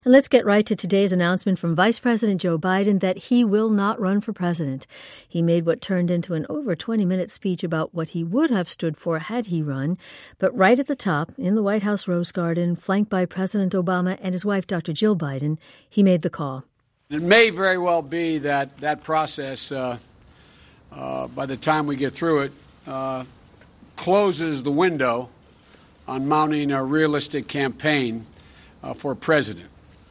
And let's get right to today's announcement from Vice President Joe Biden that he will not run for president. He made what turned into an over 20-minute speech about what he would have stood for had he run. But right at the top, in the White House Rose Garden, flanked by President Obama and his wife, Dr. Jill Biden, he made the call. It may very well be that process, by the time we get through it, closes the window on mounting a realistic campaign for president.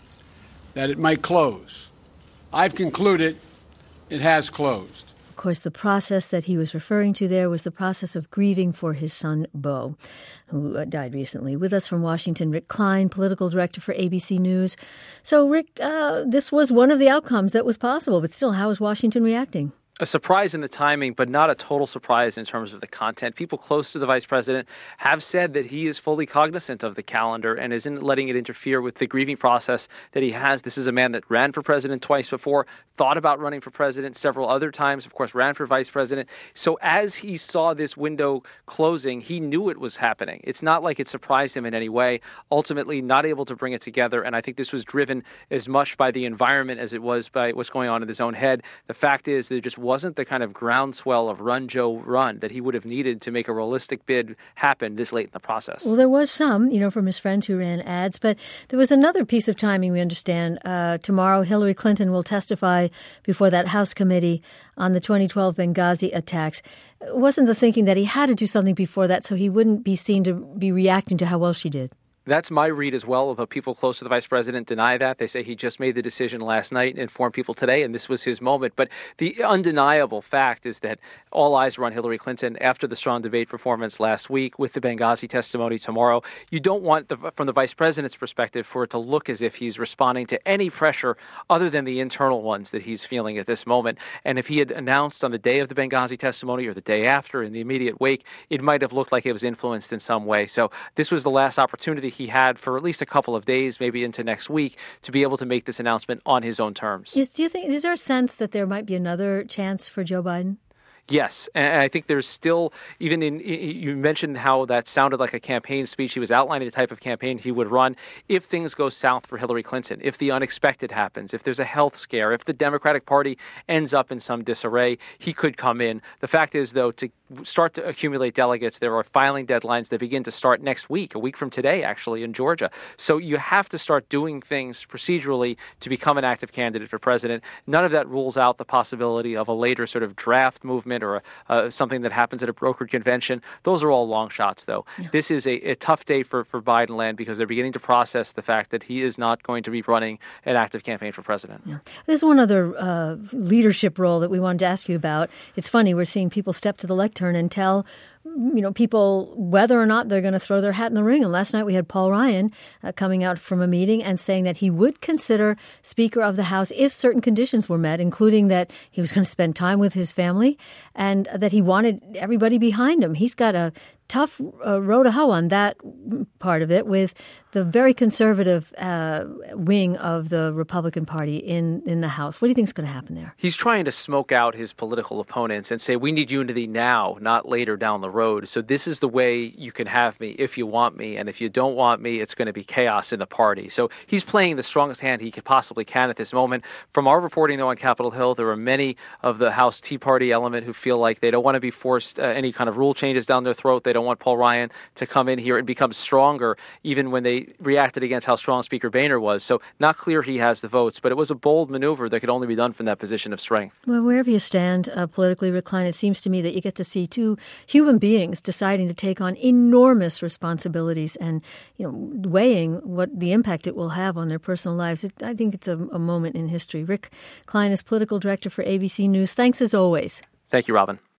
That it might close. I've concluded it has closed. Of course, the process that he was referring to there was the process of grieving for his son, Beau, who died recently. With us from Washington, Rick Klein, political director for ABC News. So, Rick, this was one of the outcomes that was possible, but still, how is Washington reacting? A surprise in the timing, but not a total surprise in terms of the content. People close to the vice president have said that he is fully cognizant of the calendar and isn't letting it interfere with the grieving process that he has. This is a man that ran for president twice before, thought about running for president several other times, of course, ran for vice president. So as he saw this window closing, he knew it was happening. It's not like it surprised him in any way. Ultimately, not able to bring it together. And I think this was driven as much by the environment as it was by what's going on in his own head. The fact is there just wasn't the kind of groundswell of run, Joe, run that he would have needed to make a realistic bid happen this late in the process. Well, there was some, from his friends who ran ads, but there was another piece of timing, we understand. Tomorrow, Hillary Clinton will testify before that House committee on the 2012 Benghazi attacks. It wasn't the thinking that he had to do something before that so he wouldn't be seen to be reacting to how well she did? That's my read as well, although people close to the vice president deny that. They say he just made the decision last night and informed people today, and this was his moment. But the undeniable fact is that all eyes were on Hillary Clinton after the strong debate performance last week with the Benghazi testimony tomorrow. You don't want, from the vice president's perspective, for it to look as if he's responding to any pressure other than the internal ones that he's feeling at this moment. And if he had announced on the day of the Benghazi testimony or the day after in the immediate wake, it might have looked like it was influenced in some way. So this was the last opportunity he had for at least a couple of days, maybe into next week, to be able to make this announcement on his own terms. Is there a sense that there might be another chance for Joe Biden? Yes, and I think there's still, even you mentioned how that sounded like a campaign speech. He was outlining the type of campaign he would run if things go south for Hillary Clinton, if the unexpected happens, if there's a health scare, if the Democratic Party ends up in some disarray, he could come in. The fact is, though, to start to accumulate delegates, there are filing deadlines that begin to start next week, a week from today, actually, in Georgia. So you have to start doing things procedurally to become an active candidate for president. None of that rules out the possibility of a later sort of draft movement or something that happens at a brokered convention. Those are all long shots, though. Yeah. This is a tough day for Biden land because they're beginning to process the fact that he is not going to be running an active campaign for president. Yeah. There's one other leadership role that we wanted to ask you about. It's funny, we're seeing people step to the lectern and tell people whether or not they're going to throw their hat in the ring. And last night we had Paul Ryan coming out from a meeting and saying that he would consider Speaker of the House if certain conditions were met, including that he was going to spend time with his family and that he wanted everybody behind him. He's got a tough row to hoe on that part of it with the very conservative wing of the Republican Party in the House. What do you think is going to happen there? He's trying to smoke out his political opponents and say, we need unity now, not later down the road. So this is the way you can have me if you want me. And if you don't want me, it's going to be chaos in the party. So he's playing the strongest hand he possibly can at this moment. From our reporting, though, on Capitol Hill, there are many of the House Tea Party element who feel like they don't want to be forced any kind of rule changes down their throat. They don't want Paul Ryan to come in here and become stronger, even when they reacted against how strong Speaker Boehner was. So not clear he has the votes, but it was a bold maneuver that could only be done from that position of strength. Well, wherever you stand politically, Rick Klein, it seems to me that you get to see two human beings deciding to take on enormous responsibilities and, weighing what the impact it will have on their personal lives. I think it's a moment in history. Rick Klein is political director for ABC News. Thanks as always. Thank you, Robin.